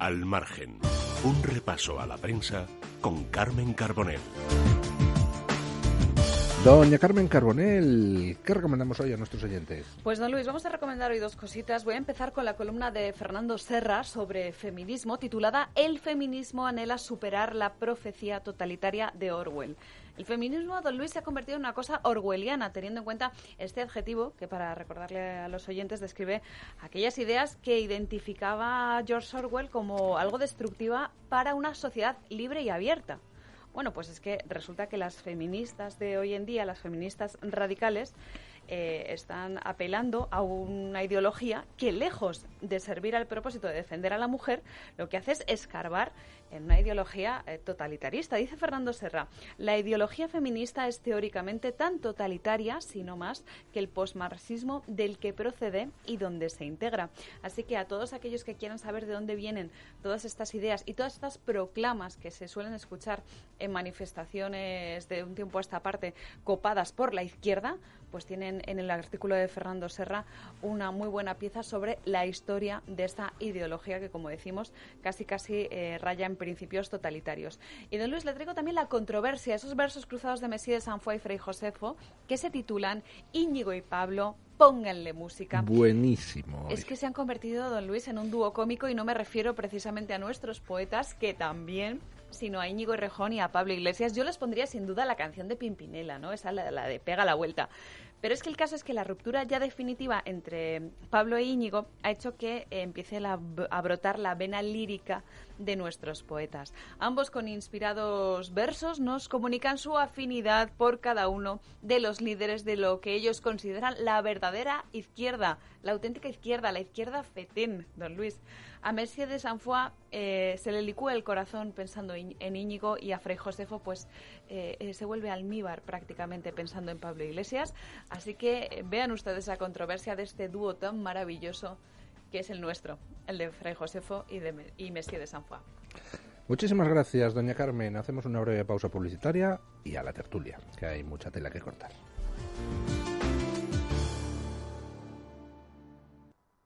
Al margen, un repaso a la prensa con Carmen Carbonell. Doña Carmen Carbonell, ¿qué recomendamos hoy a nuestros oyentes? Pues don Luis, vamos a recomendar hoy dos cositas. Voy a empezar con la columna de Fernando Serra sobre feminismo, titulada El feminismo anhela superar la profecía totalitaria de Orwell. El feminismo, don Luis, se ha convertido en una cosa orwelliana, teniendo en cuenta este adjetivo que, para recordarle a los oyentes, describe aquellas ideas que identificaba a George Orwell como algo destructiva para una sociedad libre y abierta. Bueno, pues es que resulta que las feministas de hoy en día, las feministas radicales, están apelando a una ideología que, lejos de servir al propósito de defender a la mujer, lo que hace es escarbar en una ideología totalitarista. Dice Fernando Serra, la ideología feminista es teóricamente tan totalitaria, si no más, que el posmarxismo del que procede y donde se integra. Así que a todos aquellos que quieran saber de dónde vienen todas estas ideas y todas estas proclamas que se suelen escuchar en manifestaciones de un tiempo a esta parte copadas por la izquierda, pues tienen en el artículo de Fernando Serra una muy buena pieza sobre la historia de esta ideología que, como decimos, casi raya en principios totalitarios. Y don Luis, le traigo también la controversia, esos versos cruzados de Messier de Saint-Foy y Fray Josefo, que se titulan Íñigo y Pablo, pónganle música. Buenísimo. Es que se han convertido, don Luis, en un dúo cómico, y no me refiero precisamente a nuestros poetas, que también, sino a Íñigo Errejón y a Pablo Iglesias. Yo les pondría sin duda la canción de Pimpinela, ¿no? Esa, la de Pega la Vuelta. Pero es que el caso es que la ruptura ya definitiva entre Pablo e Íñigo ha hecho que empiece a brotar la vena lírica de nuestros poetas. Ambos, con inspirados versos, nos comunican su afinidad por cada uno de los líderes de lo que ellos consideran la verdadera izquierda, la auténtica izquierda, la izquierda fetén, don Luis. A Messier de Saint-Foy se le licúa el corazón pensando en Íñigo, y a Fray Josefo pues se vuelve almíbar prácticamente pensando en Pablo Iglesias. Así que vean ustedes la controversia de este dúo tan maravilloso que es el nuestro, el de Fray Josefo y Messier de Saint-Foy. Muchísimas gracias, doña Carmen. Hacemos una breve pausa publicitaria y a la tertulia, que hay mucha tela que cortar.